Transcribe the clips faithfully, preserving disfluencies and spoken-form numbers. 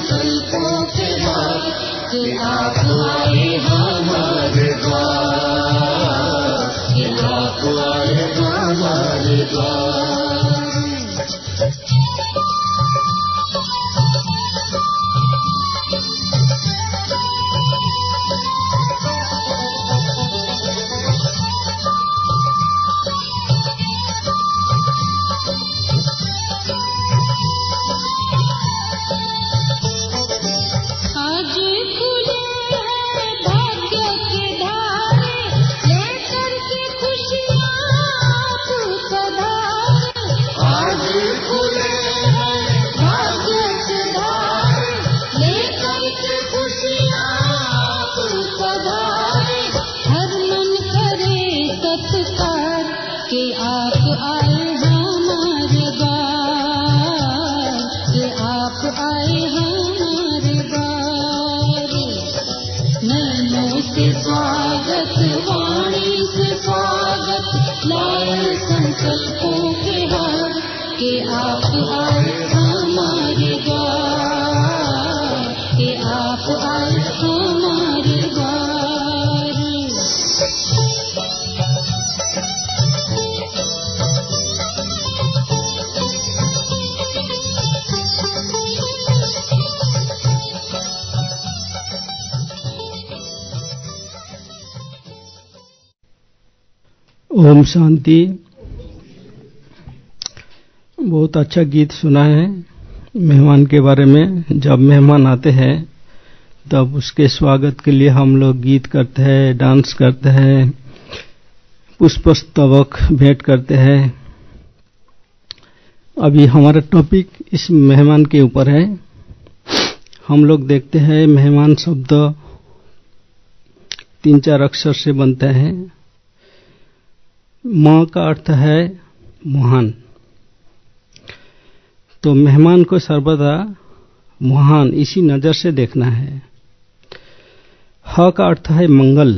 संकल्पों के हार कि आप आए हमारे द्वार, कि आप आए हमारे द्वार। संकल्पों के हार कि आप आए हमारे द्वार, कि आप आए हमारे द्वार। ओम शांति। बहुत अच्छा गीत सुना है मेहमान के बारे में। जब मेहमान आते हैं तब उसके स्वागत के लिए हम लोग गीत करते हैं, डांस करते हैं, पुष्पस्तबक भेंट करते हैं। अभी हमारा टॉपिक इस मेहमान के ऊपर है। हम लोग देखते हैं मेहमान शब्द तीन चार अक्षर से बनते हैं। मां का अर्थ है महान, तो मेहमान को सर्वदा महान इसी नजर से देखना है। ह का अर्थ है मंगल।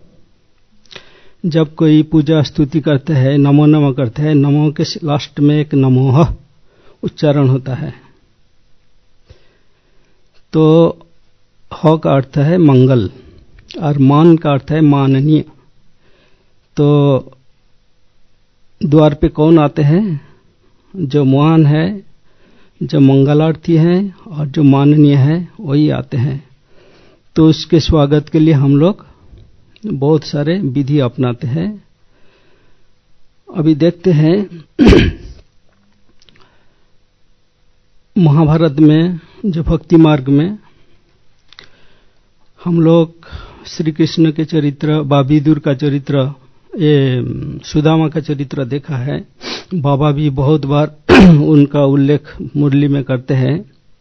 जब कोई पूजा स्तुति करते हैं, नमो नमः करते हैं, नमो के लास्ट में एक नमोह उच्चारण होता है, तो ह का अर्थ है मंगल और मान का अर्थ है माननीय। तो द्वार पे कौन आते हैं? जो महान है, जो मंगलार्थी है और जो माननीय है वही आते हैं। तो उसके स्वागत के लिए हम लोग बहुत सारे विधि अपनाते हैं। अभी देखते हैं महाभारत में जो भक्ति मार्ग में हम लोग श्री कृष्ण के चरित्र, बाबीदुर का चरित्र, ये सुदामा का चरित्र देखा है। बाबा भी बहुत बार उनका उल्लेख मुरली में करते हैं।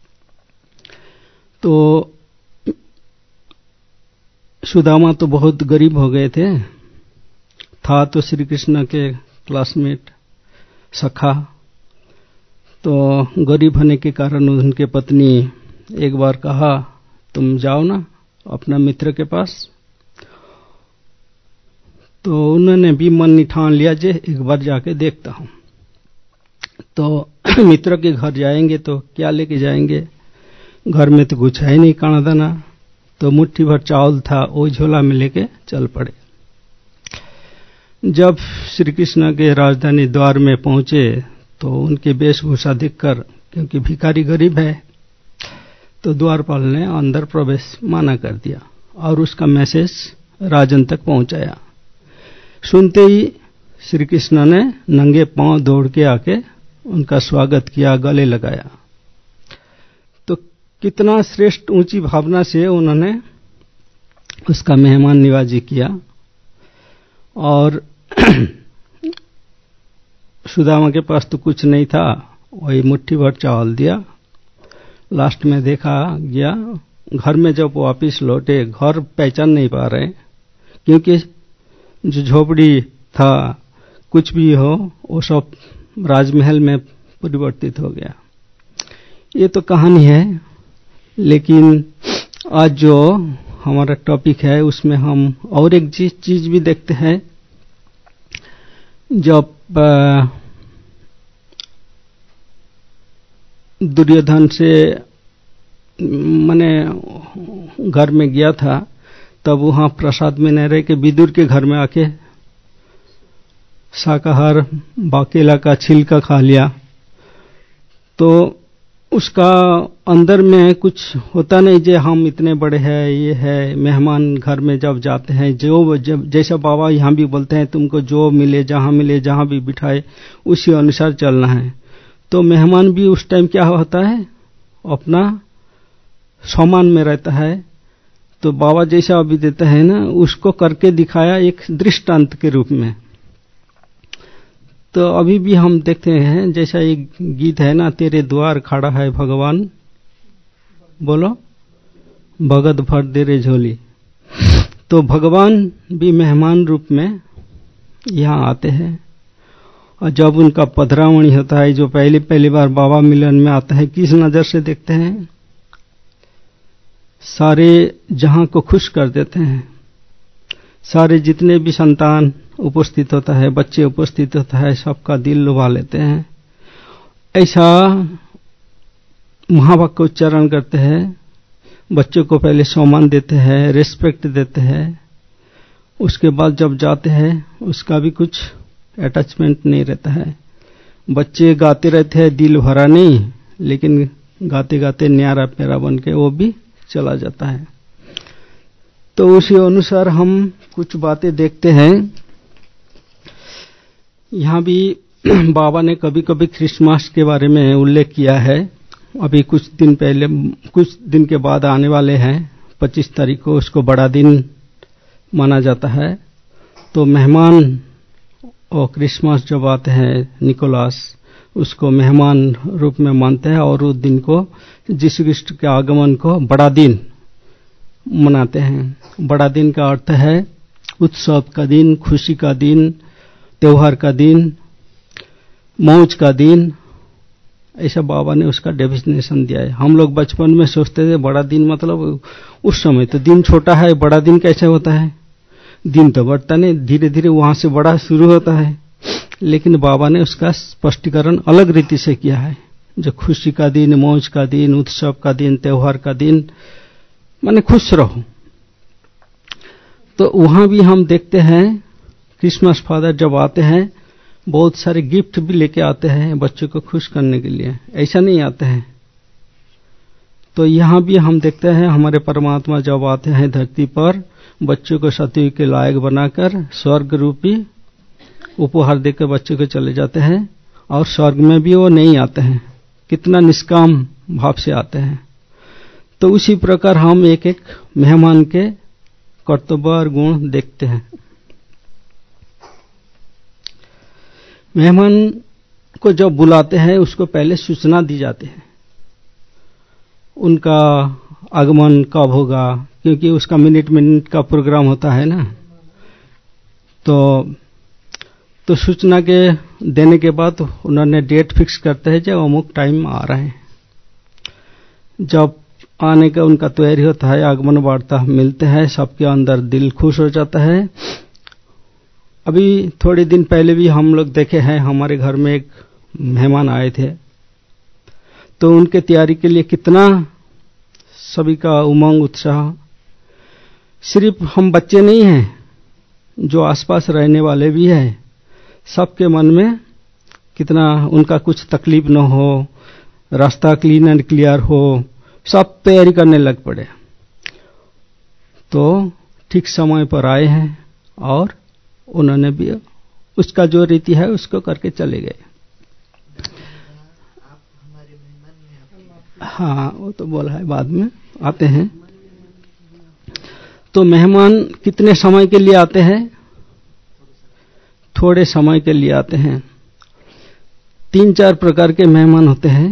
तो सुदामा तो बहुत गरीब हो गए थे, था तो श्री कृष्ण के क्लासमेट सखा। तो गरीब होने के कारण उनके पत्नी एक बार कहा, तुम जाओ ना अपना मित्र के पास। तो उन्होंने भी मन नहीं ठान लिया जे एक बार जाके देखता हूं। तो मित्र के घर जाएंगे तो क्या लेके जाएंगे? घर में तो कुछ है नहीं, काना दाना। तो मुट्ठी भर चावल था, वो झोला में लेके चल पड़े। जब श्री कृष्ण के राजधानी द्वार में पहुंचे तो उनकी वेशभूषा देखकर, क्योंकि भिखारी गरीब है, तो द्वारपाल ने अंदर प्रवेश माना कर दिया और उसका मैसेज राजन तक पहुंचाया। सुनते ही श्री कृष्ण ने नंगे पांव दौड़ के आके उनका स्वागत किया, गले लगाया। तो कितना श्रेष्ठ ऊंची भावना से उन्होंने उसका मेहमान निवाजी किया। और सुदामा के पास तो कुछ नहीं था, वही मुट्ठी भर चावल दिया। लास्ट में देखा गया, घर में जब वापिस लौटे, घर पहचान नहीं पा रहे, क्योंकि जो झोपड़ी था, कुछ भी हो, वो सब राजमहल में परिवर्तित हो गया। ये तो कहानी है, लेकिन आज जो हमारा टॉपिक है उसमें हम और एक चीज भी देखते हैं। जब दुर्योधन से मैंने घर में गया था, तब वहां प्रसाद में न रह के विदुर के घर में आके शाकाहार बाकेला का छिलका खा लिया। तो उसका अंदर में कुछ होता नहीं, जे हम इतने बड़े हैं, ये है। मेहमान घर में जब जाते हैं, जो जब जैसा बाबा यहाँ भी बोलते हैं, तुमको जो मिले, जहां मिले, जहां भी बिठाए, उसी अनुसार चलना है। तो मेहमान भी उस टाइम क्या होता है, अपना सामान में रहता है। तो बाबा जैसा अभी देते हैं ना, उसको करके दिखाया एक दृष्टांत के रूप में। तो अभी भी हम देखते हैं, जैसा एक गीत है ना, तेरे द्वार खड़ा है भगवान, बोलो भगत भर दे रे झोली। तो भगवान भी मेहमान रूप में यहाँ आते हैं। और जब उनका पधरावणी होता है, जो पहली पहली बार बाबा मिलन में आता है, किस नजर से देखते हैं, सारे जहां को खुश कर देते हैं। सारे जितने भी संतान उपस्थित होता है, बच्चे उपस्थित होता है, सबका दिल लुभा लेते हैं। ऐसा महावाक्य उच्चारण करते हैं। बच्चों को पहले सम्मान देते हैं, रिस्पेक्ट देते हैं। उसके बाद जब जाते हैं, उसका भी कुछ अटैचमेंट नहीं रहता है। बच्चे गाते रहते हैं, दिल भरा नहीं, लेकिन गाते गाते न्यारा प्यारा बन के वो भी चला जाता है। तो उसी अनुसार हम कुछ बातें देखते हैं। यहाँ भी बाबा ने कभी कभी क्रिसमस के बारे में उल्लेख किया है। अभी कुछ दिन पहले, कुछ दिन के बाद आने वाले हैं, पच्चीस तारीख को उसको बड़ा दिन माना जाता है। तो मेहमान और क्रिसमस जब आते हैं, निकोलास, उसको मेहमान रूप में मानते हैं और उस दिन को, यीशु ख्रीष्ट के आगमन को बड़ा दिन मनाते हैं। बड़ा दिन का अर्थ है उत्सव का दिन, खुशी का दिन, त्योहार का दिन, मौज का दिन। ऐसा बाबा ने उसका डेफिनेशन दिया है। हम लोग बचपन में सोचते थे बड़ा दिन मतलब उस समय तो दिन छोटा है, बड़ा दिन कैसे होता है, दिन तो बढ़ता नहीं, धीरे धीरे वहां से बड़ा शुरू होता है। लेकिन बाबा ने उसका स्पष्टीकरण अलग रीति से किया है, जो खुशी का दिन, मौज का दिन, उत्सव का दिन, त्योहार का दिन, माने खुश रहो। तो वहां भी हम देखते हैं क्रिसमस फादर जब आते हैं, बहुत सारे गिफ्ट भी लेके आते हैं बच्चों को खुश करने के लिए, ऐसा नहीं आते हैं। तो यहां भी हम देखते हैं हमारे परमात्मा जब आते हैं धरती पर, बच्चों को सतयुग के लायक बनाकर स्वर्ग रूपी उपहार देकर बच्चों को चले जाते हैं। और स्वर्ग में भी वो नहीं आते हैं, कितना निष्काम भाव से आते हैं। तो उसी प्रकार हम एक एक मेहमान के कर्तव्य और गुण देखते हैं। मेहमान को जब बुलाते हैं, उसको पहले सूचना दी जाती है, उनका आगमन कब होगा, क्योंकि उसका मिनट मिनट का प्रोग्राम होता है ना। तो तो सूचना के देने के बाद उन्होंने डेट फिक्स करते हैं, जब अमुक टाइम आ रहे हैं। जब आने का उनका तैयारी होता है, आगमन वार्ता मिलते हैं, सबके अंदर दिल खुश हो जाता है। अभी थोड़े दिन पहले भी हम लोग देखे हैं, हमारे घर में एक मेहमान आए थे। तो उनके तैयारी के लिए कितना सभी का उमंग, उत्साह। सिर्फ हम बच्चे नहीं हैं, जो आसपास रहने वाले भी हैं, सबके मन में कितना उनका कुछ तकलीफ न हो, रास्ता क्लीन एंड क्लियर हो, सब तैयारी करने लग पड़े। तो ठीक समय पर आए हैं और उन्होंने भी उसका जो रीति है उसको करके चले गए। हाँ, वो तो बोला है, बाद में आते हैं। तो मेहमान कितने समय के लिए आते हैं? थोड़े समय के लिए आते हैं। तीन चार प्रकार के मेहमान होते हैं।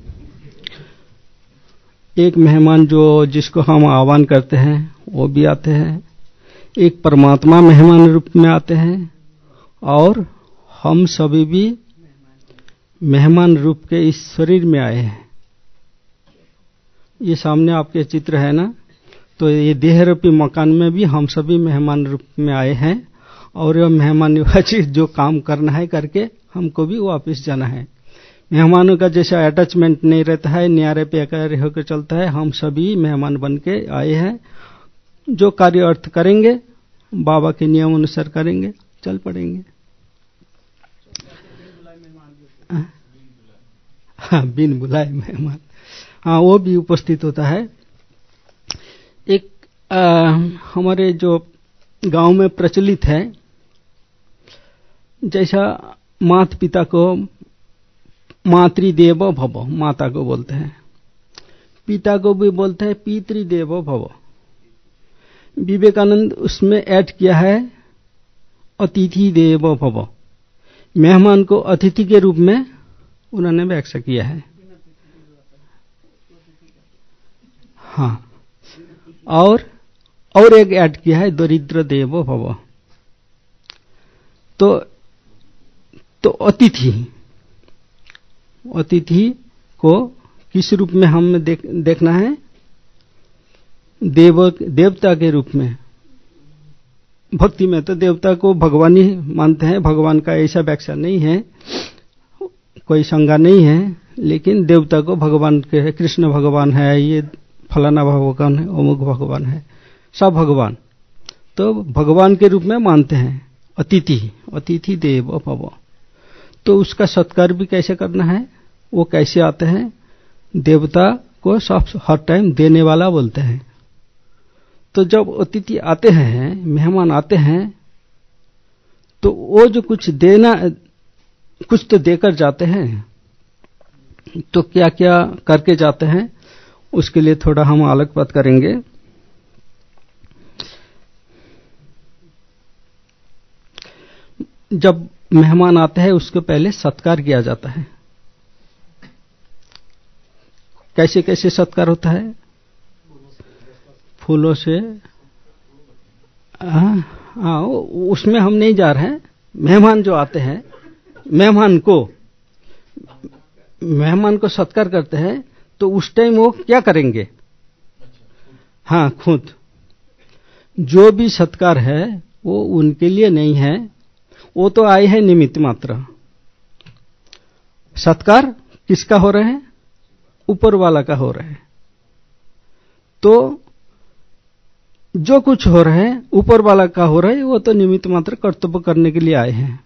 एक मेहमान जो जिसको हम आह्वान करते हैं वो भी आते हैं। एक परमात्मा मेहमान रूप में आते हैं और हम सभी भी मेहमान रूप के इस शरीर में आए हैं। ये सामने आपके चित्र है ना, तो ये देह रूपी मकान में भी हम सभी मेहमान रूप में आए हैं और यह मेहमान जो काम करना है करके हमको भी वापस जाना है। मेहमानों का जैसा अटैचमेंट नहीं रहता है, न्यारे प्यारे होकर चलता है। हम सभी मेहमान बन के आए हैं, जो कार्य अर्थ करेंगे बाबा के नियम अनुसार करेंगे, चल पड़ेंगे। हाँ, बिन बुलाए मेहमान, हाँ वो भी उपस्थित होता है। एक आ, हमारे जो गांव में प्रचलित है, जैसा माता पिता को मातृदेव भव, माता को बोलते हैं, पिता को भी बोलते हैं पितृदेव भव। विवेकानंद उसमें ऐड किया है अतिथि देव भव, मेहमान को अतिथि के रूप में उन्होंने व्याख्या किया है। हाँ, और और एक ऐड किया है दरिद्र देव भव। तो तो अतिथि अतिथि को किस रूप में हमें देख, देखना है? देव देवता के रूप में। भक्ति में तो देवता को भगवान ही मानते हैं, भगवान का ऐसा व्याख्या नहीं है, कोई संज्ञा नहीं है, लेकिन देवता को भगवान के, कृष्ण भगवान है, ये फलाना भगवान है, अमुक भगवान है, सब भगवान तो भगवान के रूप में मानते हैं। अतिथि अतिथि देव भव। तो उसका सत्कार भी कैसे करना है, वो कैसे आते हैं? देवता को सब हर टाइम देने वाला बोलते हैं। तो जब अतिथि आते हैं, मेहमान आते हैं, तो वो जो कुछ देना, कुछ तो देकर जाते हैं, तो क्या क्या करके जाते हैं उसके लिए थोड़ा हम आलोकपात करेंगे। जब मेहमान आते हैं उसको पहले सत्कार किया जाता है। कैसे कैसे सत्कार होता है? फूलों से। हाँ हाँ, उसमें हम नहीं जा रहे हैं। मेहमान जो आते हैं, मेहमान को मेहमान को सत्कार करते हैं, तो उस टाइम वो क्या करेंगे? हाँ, खुद जो भी सत्कार है वो उनके लिए नहीं है, वो तो आए हैं निमित्त मात्र। सत्कार किसका हो रहा है? ऊपर वाला का हो रहा है। तो जो कुछ हो रहा है ऊपर वाला का हो रहा है, वो तो निमित्त मात्र कर्तव्य करने के लिए आए हैं।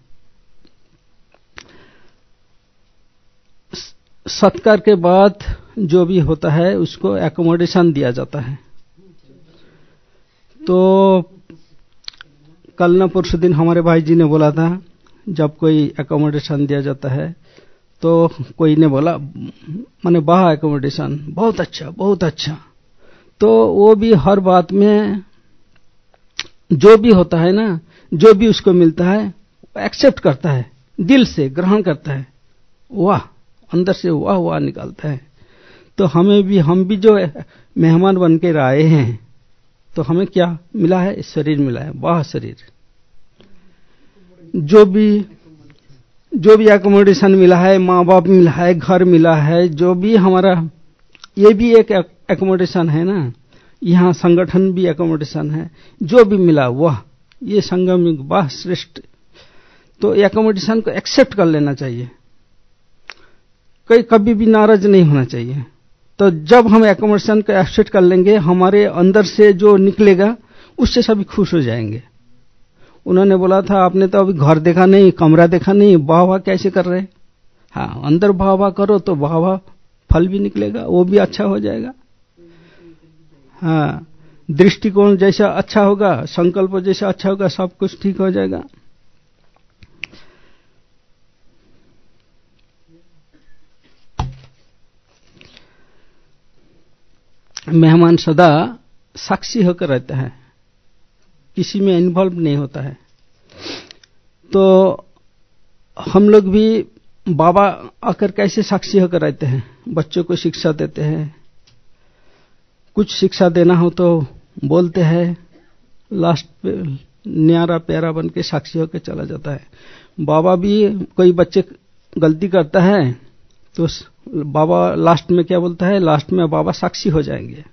सत्कार के बाद जो भी होता है उसको एकोमोडेशन दिया जाता है। तो कल ना परसों दिन हमारे भाई जी ने बोला था, जब कोई एकोमोडेशन दिया जाता है तो कोई ने बोला, माने वाह एकोमोडेशन बहुत अच्छा बहुत अच्छा। तो वो भी हर बात में जो भी होता है ना, जो भी उसको मिलता है एक्सेप्ट करता है, दिल से ग्रहण करता है, वाह, अंदर से वाह वाह निकालता है। तो हमें भी, हम भी जो मेहमान बन के आए हैं, तो हमें क्या मिला है? शरीर मिला है, वाह शरीर। जो भी जो भी एकोमोडेशन मिला है, माँ बाप मिला है, घर मिला है, जो भी हमारा, ये भी एक एकोमोडेशन है ना। यहाँ संगठन भी एकोमोडेशन है, जो भी मिला वाह, ये संगम वाह श्रेष्ठ। तो एकोमोडेशन को एक्सेप्ट कर लेना चाहिए, कहीं कभी भी नाराज नहीं होना चाहिए। तो जब हम एकोमोडेशन को एक्सेप्ट कर लेंगे, हमारे अंदर से जो निकलेगा उससे सभी खुश हो जाएंगे। उन्होंने बोला था, आपने तो अभी घर देखा नहीं, कमरा देखा नहीं, वाह वाह कैसे कर रहे? हाँ, अंदर वाह वाह करो तो वाह वाह फल भी निकलेगा, वो भी अच्छा हो जाएगा। हाँ, दृष्टिकोण जैसा अच्छा होगा, संकल्प जैसा अच्छा होगा, सब कुछ ठीक हो जाएगा। मेहमान सदा साक्षी होकर रहता है, किसी में इन्वॉल्व नहीं होता है। तो हम लोग भी बाबा आकर कैसे साक्षी होकर रहते हैं? बच्चों को शिक्षा देते हैं, कुछ शिक्षा देना हो तो बोलते हैं, लास्ट पे न्यारा प्यारा बन के साक्षी होकर चला जाता है। बाबा भी, कोई बच्चे गलती करता है तो बाबा लास्ट में क्या बोलता है? लास्ट में बाबा साक्षी हो जाएंगे।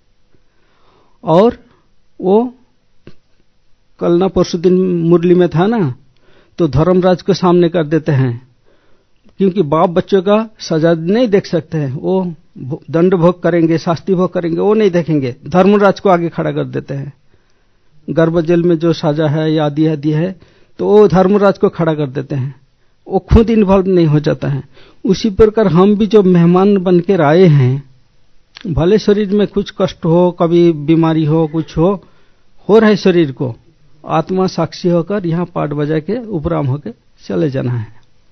और वो कल ना परसों दिन मुरली में था ना, तो धर्मराज को सामने कर देते हैं, क्योंकि बाप बच्चों का सजा नहीं देख सकते हैं, वो दंड भोग करेंगे, शास्ति भोग करेंगे, वो नहीं देखेंगे, धर्मराज को आगे खड़ा कर देते हैं। गर्भ जेल में जो सजा है या आदि आदि है तो वो धर्मराज को खड़ा कर देते हैं, वो खुद इन्वॉल्व नहीं हो जाता है। उसी प्रकार हम भी जो मेहमान बनकर आए हैं, भले शरीर में कुछ कष्ट हो, कभी बीमारी हो, कुछ हो हो रहा है शरीर को, आत्मा साक्षी होकर यहाँ पाठ बजा के उपराम होकर चले जाना है।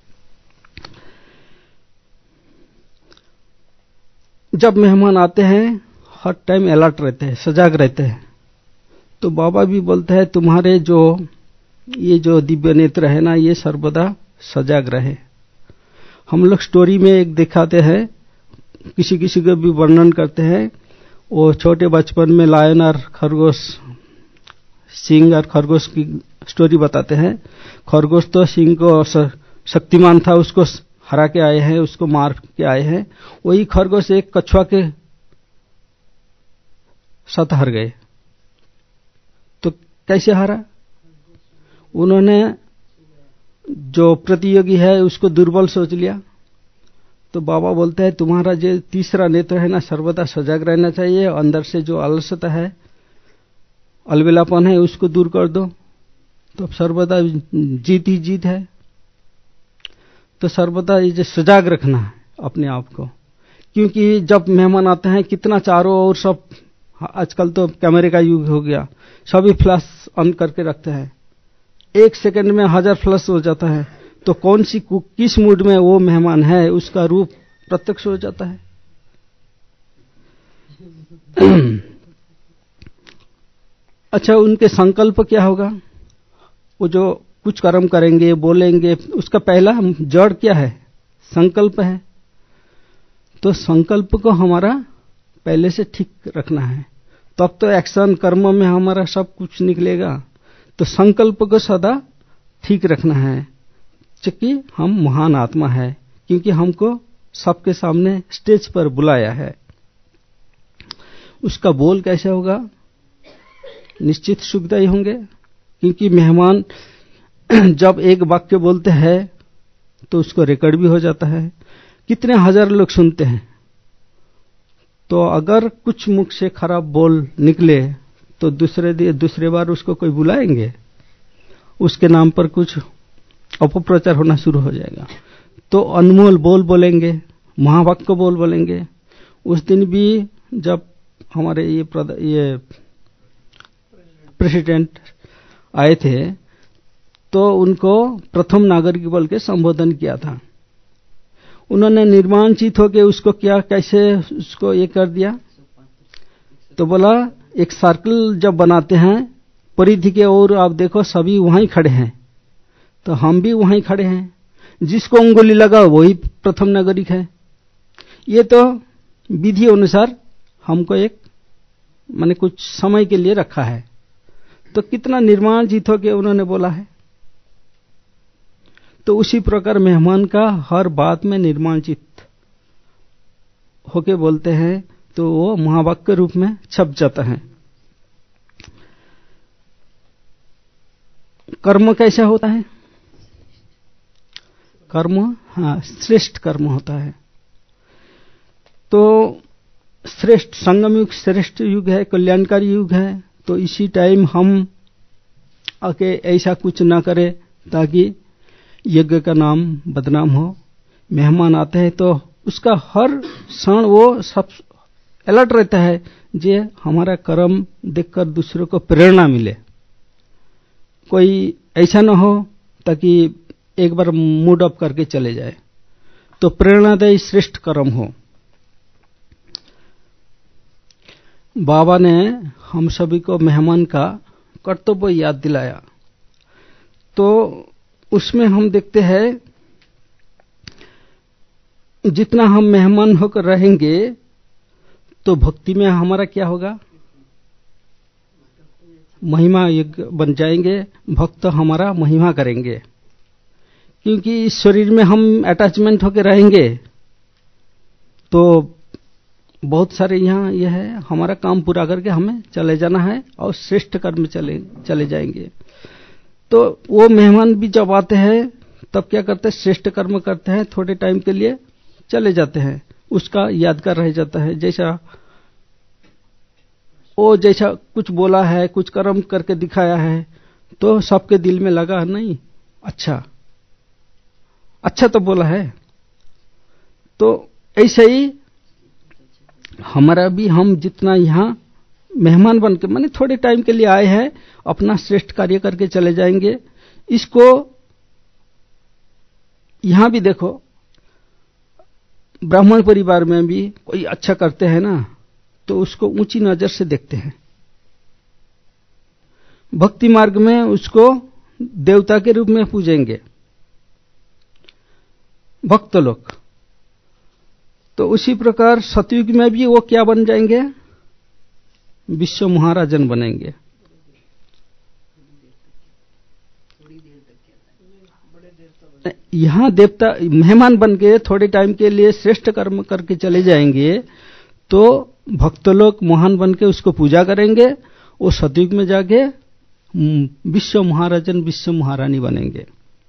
जब मेहमान आते हैं हर टाइम अलर्ट रहते हैं, सजाग रहते हैं। तो बाबा भी बोलते हैं तुम्हारे जो ये जो दिव्य नेत्र है ना, ये सर्वदा सजाग रहे। हम लोग स्टोरी में एक दिखाते हैं, किसी किसी को भी वर्णन करते हैं, वो छोटे बचपन में लायन और खरगोश, सिंह और खरगोश की स्टोरी बताते हैं। खरगोश तो सिंह को शक्तिमान था, उसको हरा के आए हैं, उसको मार के आए हैं। वही खरगोश एक कछुआ के साथ हार गए। तो कैसे हारा? उन्होंने जो प्रतियोगी है उसको दुर्बल सोच लिया। तो बाबा बोलते हैं तुम्हारा जो तीसरा नेत्र है ना, सर्वदा सजग रहना चाहिए, अंदर से जो आलस्यता है, अलबेलापन है, उसको दूर कर दो, तो सर्वदा जीत ही जीत है। तो सर्वदा ये सजाग रखना है अपने आप को, क्योंकि जब मेहमान आते हैं कितना चारों ओर सब, आजकल तो कैमरे का युग हो गया, सभी फ्लैश ऑन करके रखते हैं, एक सेकंड में हजार फ्लैश हो जाता है। तो कौन सी किस मूड में वो मेहमान है उसका रूप प्रत्यक्ष हो जाता है। अच्छा, उनके संकल्प क्या होगा? वो जो कुछ कर्म करेंगे, बोलेंगे, उसका पहला जड़ क्या है? संकल्प है। तो संकल्प को हमारा पहले से ठीक रखना है, तब तो एक्शन कर्म में हमारा सब कुछ निकलेगा। तो संकल्प को सदा ठीक रखना है कि हम महान आत्मा है, क्योंकि हमको सबके सामने स्टेज पर बुलाया है। उसका बोल कैसे होगा? निश्चित सुखदायी होंगे, क्योंकि मेहमान जब एक वाक्य बोलते हैं तो उसको रिकॉर्ड भी हो जाता है, कितने हजार लोग सुनते हैं। तो अगर कुछ मुख से खराब बोल निकले तो दूसरे दूसरे बार उसको कोई बुलाएंगे, उसके नाम पर कुछ अपप्रचार होना शुरू हो जाएगा। तो अनमोल बोल बोलेंगे, महावाक्य बोल बोलेंगे। उस दिन भी जब हमारे ये ये प्रेसिडेंट आए थे तो उनको प्रथम नागरिक बोल के संबोधन किया था। उन्होंने निर्माणचित होकर उसको क्या कैसे उसको ये कर दिया, तो बोला एक सर्कल जब बनाते हैं परिधि के ओर, आप देखो सभी वहीं खड़े हैं, तो हम भी वहीं खड़े हैं, जिसको उंगली लगा वही प्रथम नागरिक है। ये तो विधि अनुसार हमको एक माने कुछ समय के लिए रखा है। तो कितना निर्माण जीत हो के उन्होंने बोला है। तो उसी प्रकार मेहमान का हर बात में निर्माणचित होके बोलते हैं तो वो महावाक्य रूप में छप जाता है। कर्म कैसा होता है? कर्म हाँ श्रेष्ठ कर्म होता है। तो श्रेष्ठ संगम युग श्रेष्ठ युग है, कल्याणकारी युग है। तो इसी टाइम हम आके ऐसा कुछ ना करें ताकि यज्ञ का नाम बदनाम हो। मेहमान आते हैं तो उसका हर क्षण वो सब अलर्ट रहता है, जे हमारा कर्म देखकर दूसरों को प्रेरणा मिले। कोई ऐसा ना हो ताकि एक बार मूड अप करके चले जाए। तो प्रेरणादायी श्रेष्ठ कर्म हो। बाबा ने हम सभी को मेहमान का कर्तव्य याद दिलाया। तो उसमें हम देखते हैं जितना हम मेहमान होकर रहेंगे तो भक्ति में हमारा क्या होगा? महिमा यज्ञ बन जाएंगे, भक्त हमारा महिमा करेंगे। क्योंकि इस शरीर में हम अटैचमेंट होकर रहेंगे तो बहुत सारे यहाँ यह है, हमारा काम पूरा करके हमें चले जाना है और श्रेष्ठ कर्म चले चले जाएंगे। तो वो मेहमान भी जब आते हैं तब क्या करते हैं, श्रेष्ठ कर्म करते हैं, थोड़े टाइम के लिए चले जाते हैं, उसका यादगार रह जाता है। जैसा वो जैसा कुछ बोला है, कुछ कर्म करके दिखाया है, तो सबके दिल में लगा नहीं, अच्छा अच्छा तो बोला है। तो ऐसे ही हमारा भी, हम जितना यहां मेहमान बन के माने थोड़े टाइम के लिए आए हैं, अपना श्रेष्ठ कार्य करके चले जाएंगे। इसको यहां भी देखो, ब्राह्मण परिवार में भी कोई अच्छा करते हैं ना, तो उसको ऊंची नजर से देखते हैं। भक्ति मार्ग में उसको देवता के रूप में पूजेंगे भक्त लोग। तो उसी प्रकार सतयुग में भी वो क्या बन जाएंगे, विश्व महाराजन बनेंगे। यहां देवता मेहमान बन के थोड़े टाइम के लिए श्रेष्ठ कर्म करके चले जाएंगे, तो भक्त लोग महान बन के उसको पूजा करेंगे। वो सतयुग में जाके विश्व महाराजन, विश्व महारानी बनेंगे।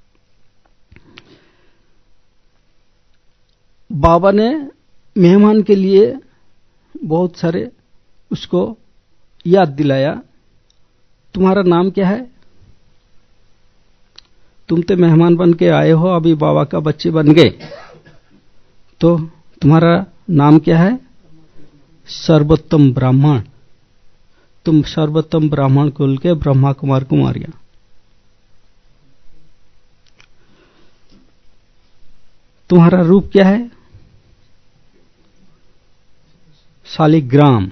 बाबा ने मेहमान के लिए बहुत सारे उसको याद दिलाया, तुम्हारा नाम क्या है, तुम तो मेहमान बन के आए हो, अभी बाबा का बच्चे बन गए, तो तुम्हारा नाम क्या है, सर्वोत्तम ब्राह्मण, तुम सर्वोत्तम ब्राह्मण कुल के ब्रह्मा कुमार कुमारियां। तुम्हारा रूप क्या है, शालिग्राम,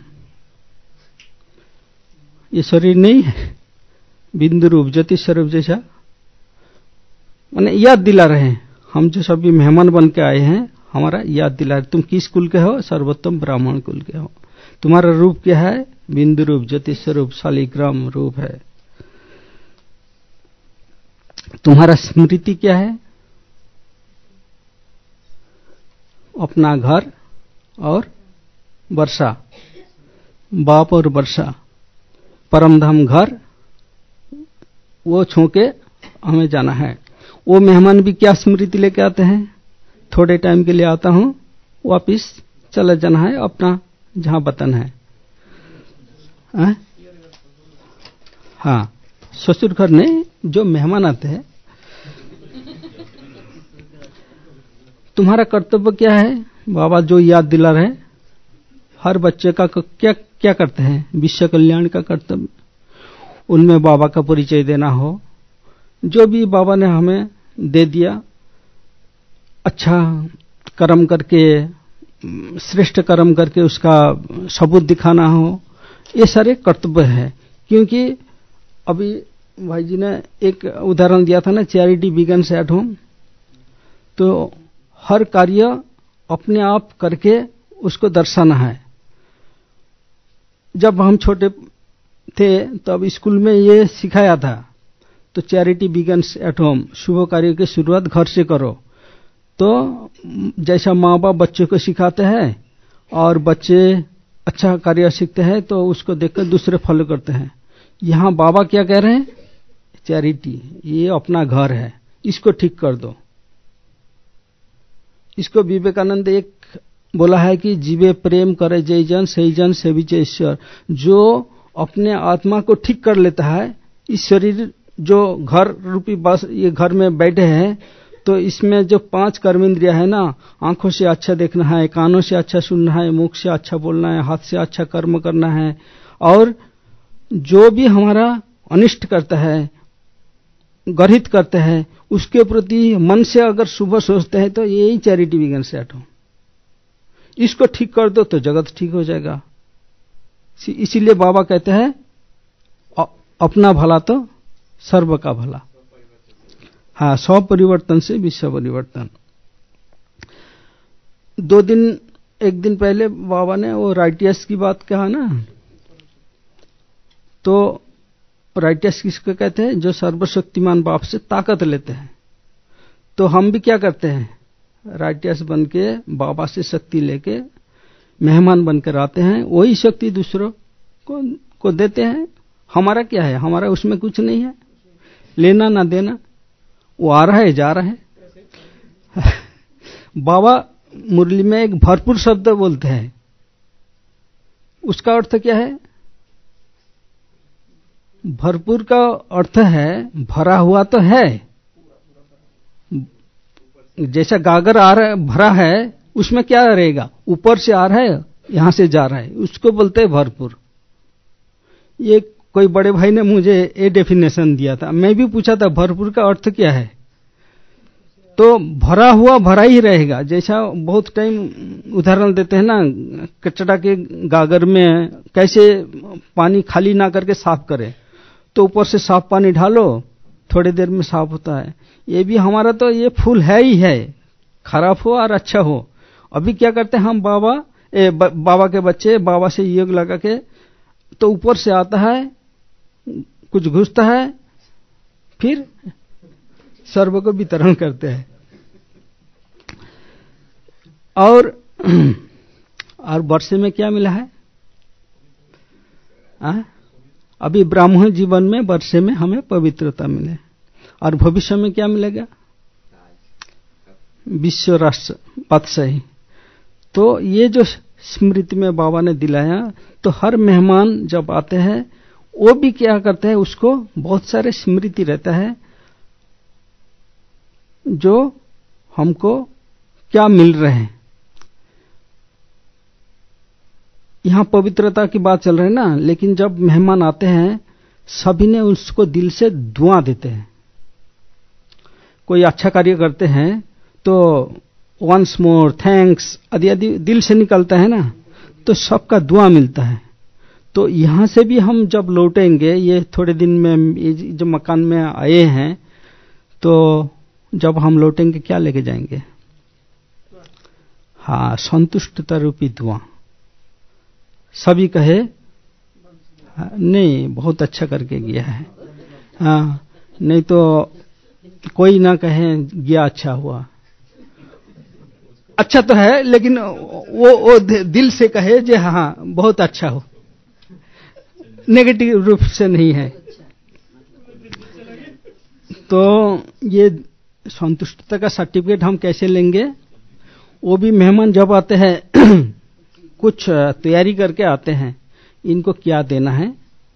ये शरीर नहीं है, बिंदु रूप ज्योतिष स्वरूप जैसा। मैंने याद दिला रहे हैं, हम जो सभी मेहमान बन के आए हैं, हमारा याद दिला रहे, तुम किस कुल के हो, सर्वोत्तम ब्राह्मण कुल के हो। तुम्हारा रूप क्या है, बिंदु रूप ज्योतिष स्वरूप शालिग्राम रूप है। तुम्हारा स्मृति क्या है, अपना घर और वर्षा, बाप और वर्षा, परमधाम घर, वो छोके हमें जाना है। वो मेहमान भी क्या स्मृति लेके आते हैं, थोड़े टाइम के लिए आता हूं, वापिस चला जाना है अपना जहां वतन है। आ? हाँ, ससुर घर नहीं, जो मेहमान आते हैं। तुम्हारा कर्तव्य क्या है, बाबा जो याद दिला रहे, हर बच्चे का क्या क्या करते हैं, विश्व कल्याण का कर्तव्य, उनमें बाबा का परिचय देना हो। जो भी बाबा ने हमें दे दिया, अच्छा कर्म करके, श्रेष्ठ कर्म करके उसका सबूत दिखाना हो, ये सारे कर्तव्य है। क्योंकि अभी भाई जी ने एक उदाहरण दिया था ना, चैरिटी बिगिन्स एट होम। तो हर कार्य अपने आप करके उसको दर्शाना है। जब हम छोटे थे तब स्कूल में ये सिखाया था, तो चैरिटी बिगिन्स एट होम, शुभ कार्य की शुरुआत घर से करो। तो जैसा माँ बाप बच्चों को सिखाते हैं और बच्चे अच्छा कार्य सीखते हैं, तो उसको देखकर दूसरे फॉलो करते हैं। यहाँ बाबा क्या कह रहे हैं, चैरिटी ये अपना घर है, इसको ठीक कर दो। इसको विवेकानंद एक बोला है कि जीवे प्रेम करे जय जन, सही जन सेविचे ईश्वर। जो अपने आत्मा को ठीक कर लेता है, इस शरीर जो घर रूपी बस ये घर में बैठे हैं, तो इसमें जो पांच कर्मेंद्रिया है ना, आंखों से अच्छा देखना है, कानों से अच्छा सुनना है, मुख से अच्छा बोलना है, हाथ से अच्छा कर्म करना है, और जो भी हमारा अनिष्ट करता है, गर्हित करते हैं, उसके प्रति मन से अगर शुभ सोचते हैं, तो यही चैरिटी बिगिन्स एट होम। इसको ठीक कर दो तो जगत ठीक हो जाएगा। इसीलिए बाबा कहते हैं अपना भला तो सर्व का भला। हाँ, स्व परिवर्तन से विश्व परिवर्तन। दो दिन एक दिन पहले बाबा ने वो राइटियस की बात कहा ना, तो राइटियस किसको कहते हैं, जो सर्वशक्तिमान बाप से ताकत लेते हैं। तो हम भी क्या करते हैं, राइटियस बन के बाबा से शक्ति लेके मेहमान बनकर आते हैं, वही शक्ति दूसरों को, को देते हैं। हमारा क्या है, हमारा उसमें कुछ नहीं है, लेना ना देना, वो आ रहा है जा रहा है। बाबा मुरली में एक भरपूर शब्द बोलते हैं, उसका अर्थ क्या है? भरपूर का अर्थ है भरा हुआ तो है, जैसा गागर आ रहा है भरा है, उसमें क्या रहेगा? ऊपर से आ रहा है, यहां से जा रहा है, उसको बोलते हैं भरपूर। ये कोई बड़े भाई ने मुझे ये डेफिनेशन दिया था, मैं भी पूछा था भरपूर का अर्थ क्या है, तो भरा हुआ भरा ही रहेगा। जैसा बहुत टाइम उदाहरण देते हैं ना, कचड़ा के गागर में कैसे पानी खाली ना करके साफ करें, तो ऊपर से साफ पानी डालो, थोड़ी देर में साफ होता है। ये भी हमारा तो ये फूल है ही है, खराब हो और अच्छा हो। अभी क्या करते हैं हम, बाबा ए, ब, बाबा के बच्चे बाबा से योग लगा के, तो ऊपर से आता है, कुछ घुसता है, फिर सर्व को वितरण करते हैं। और और वर्षे में क्या मिला है? आ? अभी ब्राह्मण जीवन में वर्षे में हमें पवित्रता मिले, और भविष्य में क्या मिलेगा? विश्व राष्ट्र बादशाही। तो ये जो स्मृति में बाबा ने दिलाया, तो हर मेहमान जब आते हैं वो भी क्या करते हैं, उसको बहुत सारे स्मृति रहता है जो हमको क्या मिल रहे हैं। यहां पवित्रता की बात चल रही है ना, लेकिन जब मेहमान आते हैं सभी ने उसको दिल से दुआ देते हैं। कोई अच्छा कार्य करते हैं तो वंस मोर थैंक्स आदि आदि दिल से निकलता है ना, तो सबका दुआ मिलता है। तो यहां से भी हम जब लौटेंगे, ये थोड़े दिन में जो मकान में आए हैं, तो जब हम लौटेंगे क्या लेके जाएंगे? हाँ, संतुष्टता रूपी दुआ। सभी कहे नहीं बहुत अच्छा करके गया है, हाँ, नहीं तो कोई ना कहे गया अच्छा हुआ। अच्छा तो है, लेकिन वो वो दिल से कहे जे हाँ बहुत अच्छा हो, नेगेटिव रूप से नहीं है। तो ये संतुष्टता का सर्टिफिकेट हम कैसे लेंगे? वो भी मेहमान जब आते हैं कुछ तैयारी करके आते हैं, इनको क्या देना है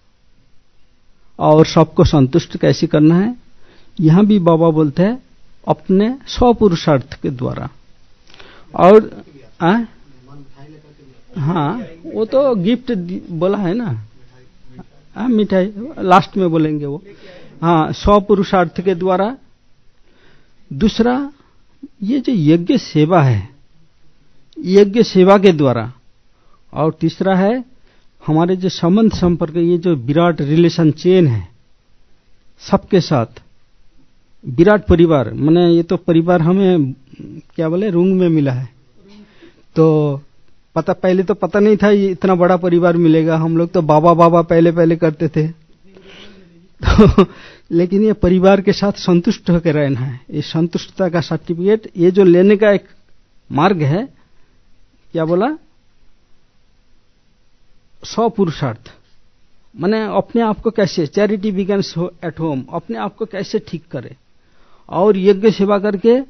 और सबको संतुष्ट कैसे करना है। यहां भी बाबा बोलते हैं अपने स्वपुरुषार्थ के द्वारा। और आ? हाँ, वो तो गिफ्ट बोला है ना, हाँ मिठाई लास्ट में बोलेंगे वो। हाँ, स्वपुरुषार्थ के द्वारा। दूसरा ये जो यज्ञ सेवा है, यज्ञ सेवा के द्वारा। और तीसरा है हमारे जो संबंध संपर्क, ये जो विराट रिलेशन चेन है सबके साथ, विराट परिवार। माने ये तो परिवार हमें क्या बोले रूम में मिला है, तो पता पहले तो पता नहीं था ये इतना बड़ा परिवार मिलेगा। हम लोग तो बाबा बाबा पहले पहले करते थे तो लेकिन ये परिवार के साथ संतुष्ट होकर रहना है। ये संतुष्टता का सर्टिफिकेट, ये जो लेने का एक मार्ग है, क्या बोला? स्वपुरुषार्थ। माने अपने आप को कैसे, चैरिटी बिगिंस एट होम, अपने आप को कैसे ठीक करे और यज्ञ सेवा करके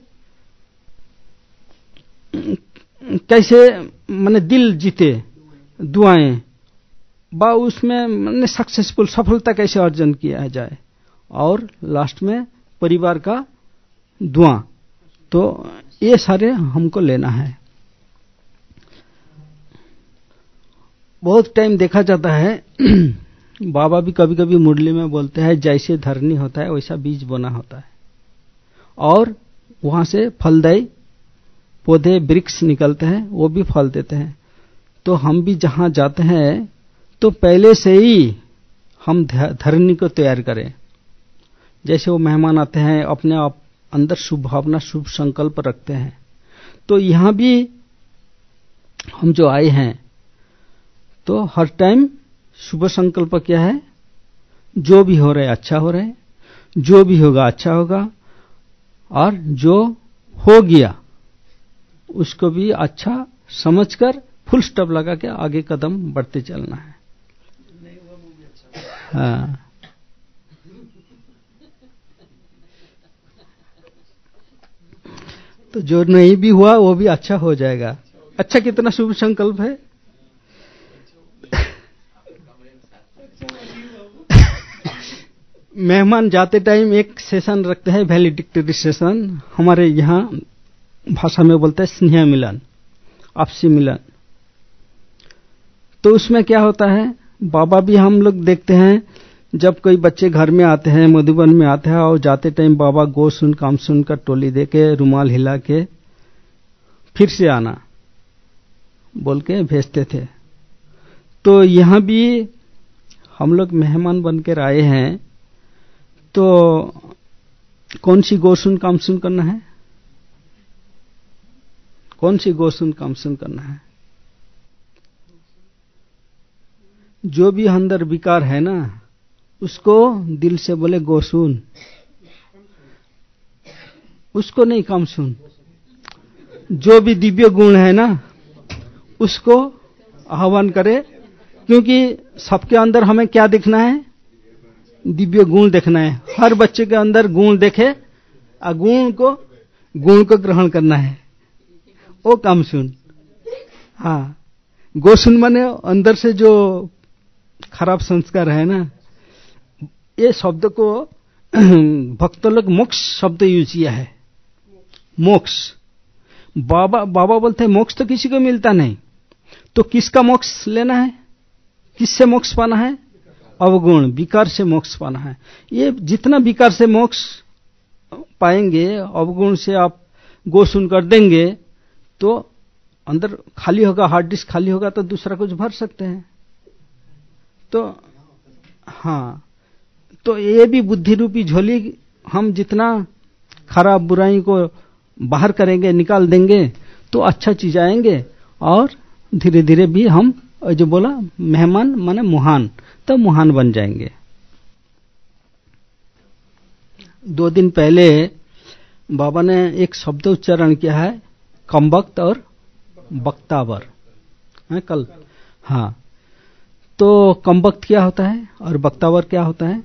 कैसे माने दिल जीते, दुआएं बा उसमें माने सक्सेसफुल सफलता कैसे अर्जन किया जाए, और लास्ट में परिवार का दुआ। तो ये सारे हमको लेना है। बहुत टाइम देखा जाता है बाबा भी कभी कभी मुरली में बोलते हैं जैसे धरनी होता है वैसा बीज बोना होता है, और वहां से फलदायी पौधे वृक्ष निकलते हैं, वो भी फल देते हैं। तो हम भी जहां जाते हैं तो पहले से ही हम धरनी को तैयार करें। जैसे वो मेहमान आते हैं अपने आप अंदर शुभ भावना शुभ संकल्प रखते हैं, तो यहां भी हम जो आए हैं तो हर टाइम शुभ संकल्प क्या है? जो भी हो रहा है अच्छा हो रहा है, जो भी होगा अच्छा होगा, और जो हो गया उसको भी अच्छा समझकर फुल स्टॉप लगा के आगे कदम बढ़ते चलना है। हाँ, तो जो नहीं भी हुआ वो भी अच्छा हो जाएगा। अच्छा, कितना शुभ संकल्प है। मेहमान जाते टाइम एक सेशन रखते हैं, वैलिडिक्टरी सेशन। हमारे यहाँ भाषा में बोलते हैं स्नेह मिलन, आपसी मिलन। तो उसमें क्या होता है, बाबा भी हम लोग देखते हैं, जब कोई बच्चे घर में आते हैं, मधुबन में आते हैं, और जाते टाइम बाबा गो सुन काम सुन कर टोली दे के रुमाल हिला के फिर से आना बोल के भेजते थे। तो यहाँ भी हम लोग मेहमान बनकर आए हैं, तो कौन सी गो सुन काम सुन करना है, कौन सी गो सुन काम सुन करना है। जो भी अंदर विकार है ना, उसको दिल से बोले गो सुन, उसको नहीं काम सुन। जो भी दिव्य गुण है ना, उसको आह्वान करे, क्योंकि सबके अंदर हमें क्या देखना है, दिव्य गुण देखना है। हर बच्चे के अंदर गुण देखे, और गुण को गुण को ग्रहण करना है, वो काम सुन। हाँ, गो सुन माने अंदर से जो खराब संस्कार है ना, ये शब्द को भक्त लोग मोक्ष शब्द यूज किया है। मोक्ष, बाबा बाबा बोलते हैं मोक्ष तो किसी को मिलता नहीं, तो किसका मोक्ष लेना है, किससे मोक्ष पाना है, अवगुण विकार से मोक्ष पाना है। ये जितना विकार से मोक्ष पाएंगे, अवगुण से आप गो सुन कर देंगे, तो अंदर खाली होगा, हार्ड डिस्क खाली होगा, तो दूसरा कुछ भर सकते हैं। तो हाँ, तो ये भी बुद्धि रूपी झोली, हम जितना खराब बुराई को बाहर करेंगे, निकाल देंगे, तो अच्छा चीज आएंगे, और धीरे धीरे भी हम, जो बोला मेहमान माने मुहान, तो मुहान बन जाएंगे। दो दिन पहले बाबा ने एक शब्द उच्चारण किया है, कमबख्त और बख्तावर है कल। हाँ, तो कमबख्त क्या होता है और बख्तावर क्या होता है।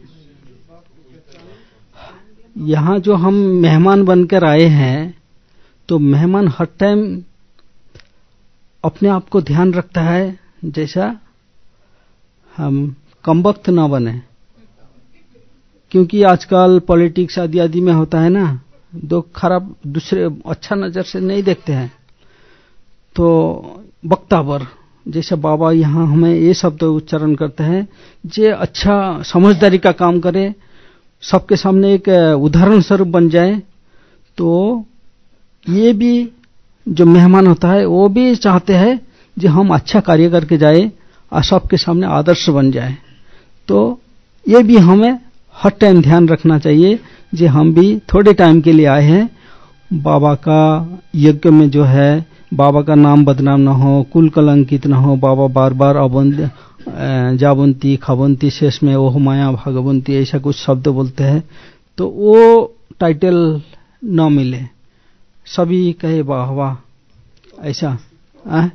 यहाँ जो हम मेहमान बनकर आए हैं, तो मेहमान हर टाइम अपने आप को ध्यान रखता है, जैसा हम कमबख्त ना बने, क्योंकि आजकल पॉलिटिक्स आदि आदि में होता है ना, दो खराब दूसरे अच्छा नजर से नहीं देखते हैं। तो बख्तावर, जैसे बाबा यहाँ हमें ये शब्द उच्चारण करते हैं, जे अच्छा समझदारी का काम करे, सबके सामने एक उदाहरण स्वरूप बन जाए। तो ये भी जो मेहमान होता है, वो भी चाहते हैं कि हम अच्छा कार्य करके जाए और सबके सामने आदर्श बन जाए। तो ये भी हमें हर टाइम ध्यान रखना चाहिए, कि हम भी थोड़े टाइम के लिए आए हैं, बाबा का यज्ञ में जो है, बाबा का नाम बदनाम ना हो, कुल कलंकित ना हो। बाबा बार बार अबंत जाबंती खाबंती शेष में ओह माया भागवंती ऐसा कुछ शब्द बोलते हैं, तो वो टाइटल न मिले, सभी कहे वाह वाह, ऐसा आ?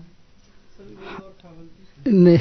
नहीं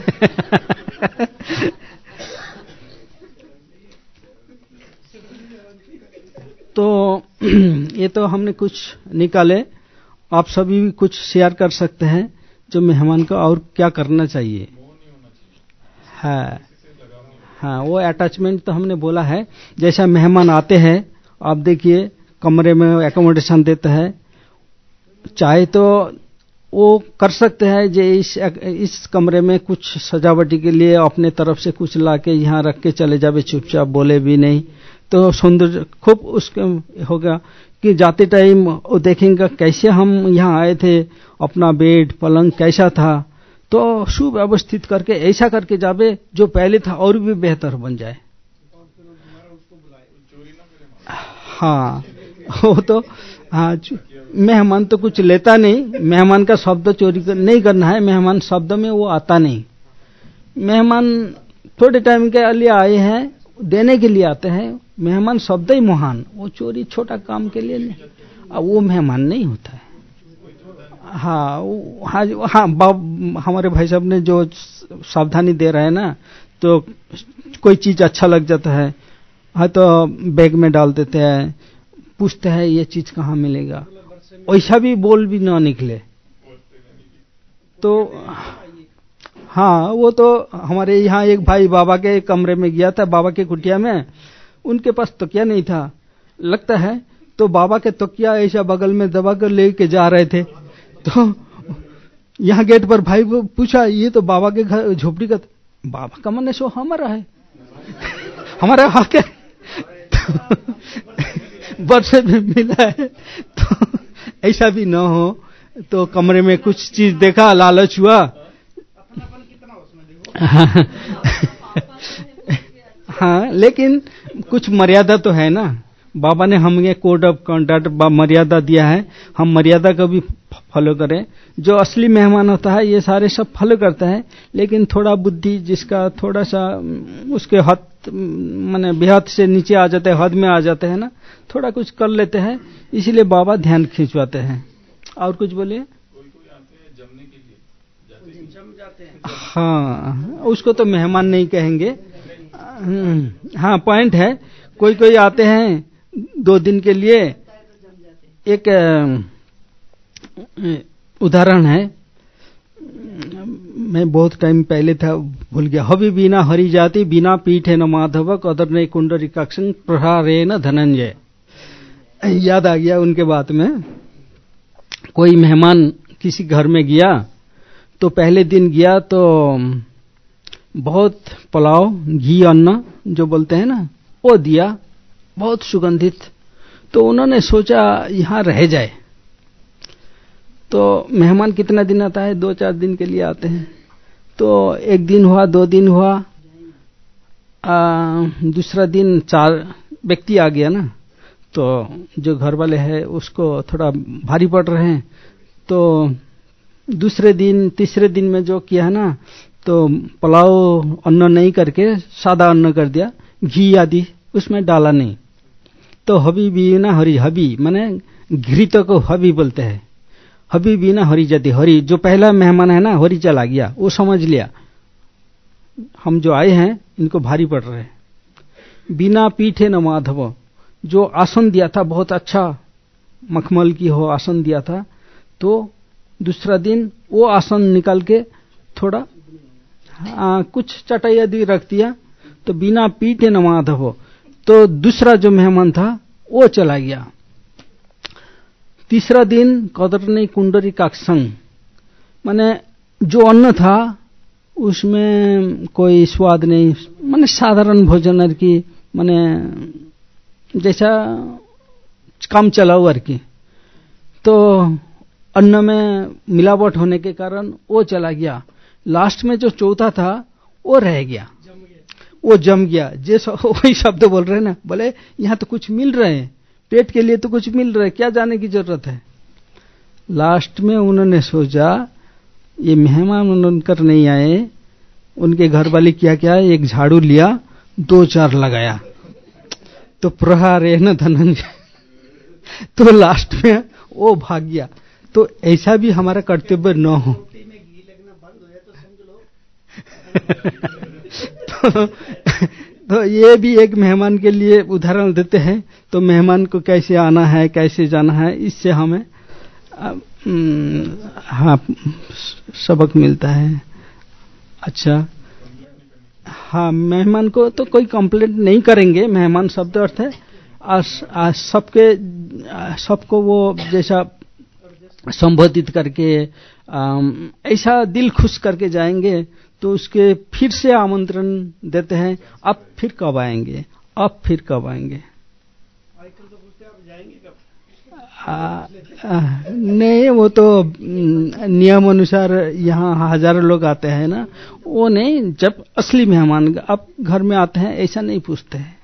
तो ये तो हमने कुछ निकाले, आप सभी भी कुछ शेयर कर सकते हैं, जो मेहमान को और क्या करना चाहिए। हाँ हाँ, वो अटैचमेंट तो हमने बोला है। जैसा मेहमान आते हैं, आप देखिए कमरे में एकोमोडेशन देते हैं, चाहे तो वो कर सकते हैं, जो इस इस कमरे में कुछ सजावटी के लिए अपने तरफ से कुछ लाके यहाँ रख के चले जावे, चुपचाप बोले भी नहीं, तो सौंदर्य खूब उसके होगा। कि जाते टाइम वो देखेंगे कैसे हम यहाँ आए थे, अपना बेड पलंग कैसा था, तो सुव्यवस्थित करके ऐसा करके जावे जो पहले था और भी बेहतर बन जाए। हाँ, वो तो हाँ, मेहमान तो कुछ लेता नहीं, मेहमान का शब्द चोरी कर, नहीं करना है। मेहमान शब्द में वो आता नहीं। मेहमान थोड़े टाइम के लिए आए हैं, देने के लिए आते हैं। मेहमान शब्द ही महान, वो चोरी छोटा काम के लिए नहीं, वो मेहमान नहीं होता है। हाँ हाँ हाँ, हमारे भाई साहब ने जो सावधानी दे रहे हैं ना, तो कोई चीज अच्छा लग जाता है, हाँ, तो बैग में डाल देते हैं, पूछते हैं ये चीज कहाँ मिलेगा। वैसा भी बोल भी ना निकले। तो हाँ, वो तो हमारे यहाँ एक भाई बाबा के कमरे में गया था, बाबा के कुटिया में, उनके पास तकिया नहीं था लगता है, तो बाबा के तकिया ऐसा बगल में दबा कर लेके जा रहे थे। तो यहाँ गेट पर भाई को पूछा, ये तो बाबा के घर झोपड़ी का, बाबा का मन सो हमारा है, हमारा हक है, बरसे में मिला है। तो ऐसा भी ना हो, तो कमरे में कुछ चीज देखा, लालच हुआ। हाँ, लेकिन कुछ मर्यादा तो है ना। बाबा ने हमें कोड ऑफ कंडक्ट मर्यादा दिया है, हम मर्यादा को भी फॉलो करें। जो असली मेहमान होता है ये सारे सब फॉलो करता है, लेकिन थोड़ा बुद्धि जिसका थोड़ा सा उसके हद माने बेहद से नीचे आ जाते हैं, हद में आ जाते हैं ना, थोड़ा कुछ कर लेते हैं, इसीलिए बाबा ध्यान खिंचवाते हैं। और कुछ बोलिए। हाँ, उसको तो मेहमान नहीं कहेंगे। हाँ, पॉइंट है। कोई कोई आते हैं दो दिन के लिए। एक उदाहरण है, मैं बहुत टाइम पहले था, भूल गया। हवि बिना हरि जाति बिना पीठे न माधव कदर ने कुंडरी कक्षण प्रहारे न धनंजय। याद आ गया उनके बात में। कोई मेहमान किसी घर में गया, तो पहले दिन गया तो बहुत पुलाव, घी, अन्न जो बोलते हैं ना, वो दिया, बहुत सुगंधित। तो उन्होंने सोचा यहाँ रह जाए। तो मेहमान कितना दिन आता है? दो चार दिन के लिए आते हैं। तो एक दिन हुआ, दो दिन हुआ, आ, दूसरा दिन चार व्यक्ति आ गया ना, तो जो घर वाले हैं उसको थोड़ा भारी पड़ रहे हैं। तो दूसरे दिन, तीसरे दिन में जो किया है ना, तो पुलाव अन्न नहीं करके सादा अन्न कर दिया, घी आदि उसमें डाला नहीं। तो हबी बीना हरी, हबी माने घृत को हबी बोलते हैं। हबी बीना हरी जाती, हरी जो पहला मेहमान है ना, हरी चला गया, वो समझ लिया हम जो आए हैं इनको भारी पड़ रहे हैं। बिना पीठे न माधव, जो आसन दिया था बहुत अच्छा मखमल की हो आसन दिया था, तो दूसरा दिन वो आसन निकाल के थोड़ा आ, कुछ चटाई आदि रख दिया। तो बिना पीठे न माधव, तो दूसरा जो मेहमान था वो चला गया। तीसरा दिन कदरनी कुंडरी काक्षंग, माने जो अन्न था उसमें कोई स्वाद नहीं, माने साधारण भोजन की, माने जैसा काम चलाओ की। तो अन्न में मिलावट होने के कारण वो चला गया। लास्ट में जो चौथा था वो रह गया, वो जम गया। जैसा वही शब्द बोल रहे हैं ना, बोले यहाँ तो कुछ मिल रहे हैं, पेट के लिए तो कुछ मिल रहा है, क्या जाने की जरूरत है। लास्ट में उन्होंने सोचा ये मेहमान उनकर नहीं आए, उनके घर वाले क्या क्या, एक झाड़ू लिया, दो चार लगाया, तो प्रहारे न धनंजय। तो लास्ट में वो भाग गया। तो ऐसा भी हमारा कर्तव्य न हो। तो, तो ये भी एक मेहमान के लिए उदाहरण देते हैं। तो मेहमान को कैसे आना है, कैसे जाना है, इससे हमें हाँ सबक मिलता है। अच्छा, हाँ, मेहमान को तो कोई कंप्लेंट नहीं करेंगे। मेहमान शब्द अर्थ है सबके, सबको वो जैसा संबोधित करके ऐसा दिल खुश करके जाएंगे, तो उसके फिर से आमंत्रण देते हैं, अब फिर कब आएंगे, अब फिर कब आएंगे। आ, आ, नहीं, वो तो नियम अनुसार यहाँ हजारों लोग आते हैं ना, वो नहीं। जब असली मेहमान अब घर में आते हैं ऐसा नहीं पूछते हैं।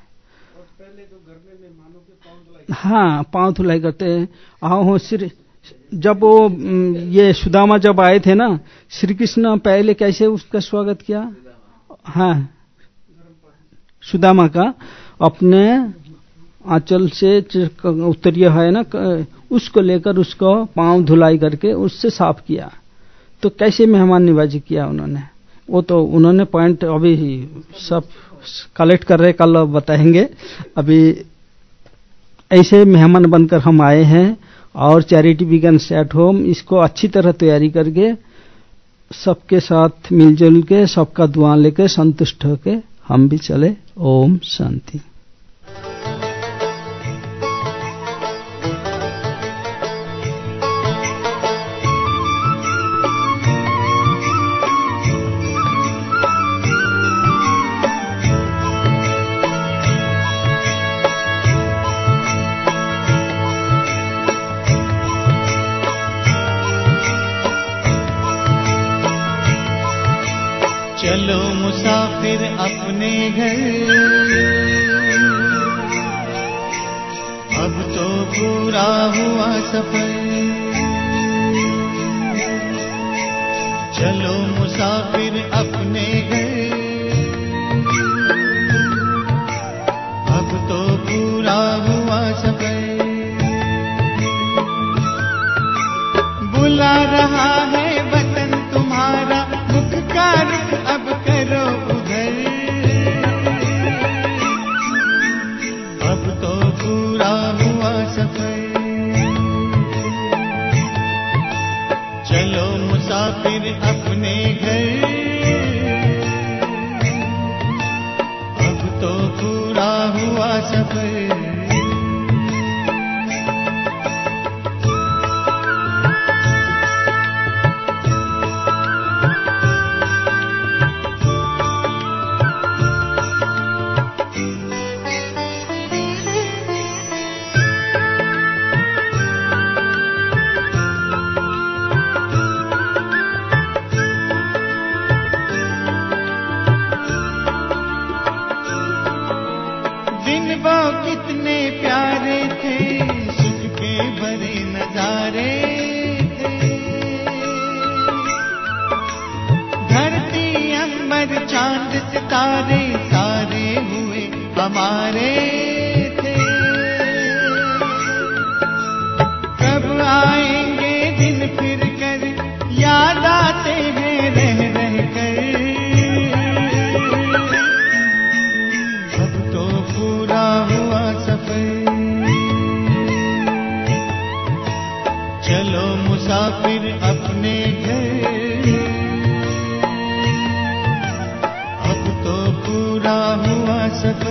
हाँ, पांव धुलाई करते हैं। हाँ हो सिर, जब वो ये सुदामा जब आए थे ना, श्री कृष्ण पहले कैसे उसका स्वागत किया। हाँ, सुदामा का अपने आंचल से उत्तरीय है ना, उसको लेकर उसको पांव धुलाई करके उससे साफ किया। तो कैसे मेहमान निवाजी किया उन्होंने, वो तो उन्होंने पॉइंट अभी सब कलेक्ट कर रहे, कल बताएंगे। अभी ऐसे मेहमान बनकर हम आए हैं, और चैरिटी बिगिंस एट होम, इसको अच्छी तरह तैयारी करके सबके साथ मिलजुल के सबका दुआ लेके संतुष्ट होके हम भी चले। ओम शांति। चलो मुसाफिर अपने घर, अब तो पूरा हुआ सफर। चलो मुसाफिर अपने घर, अब तो पूरा हुआ सफर। बुला रहा है वतन तुम्हारा, मुख का रुख अब करो उधर। अब तो पूरा हुआ सफर। चलो मुसाफिर अपने घर, अब तो पूरा हुआ सफर। वो कितने प्यारे थे, सुख के भरे नजारे थे। धरती अंबर चांद सितारे सारे हुए हमारे थे। कब आएंगे दिन फिर कर, याद आते हैं रह रह कर। पूरा हुआ सफर। चलो मुसाफिर अपने घर, अब तो पूरा हुआ सफर।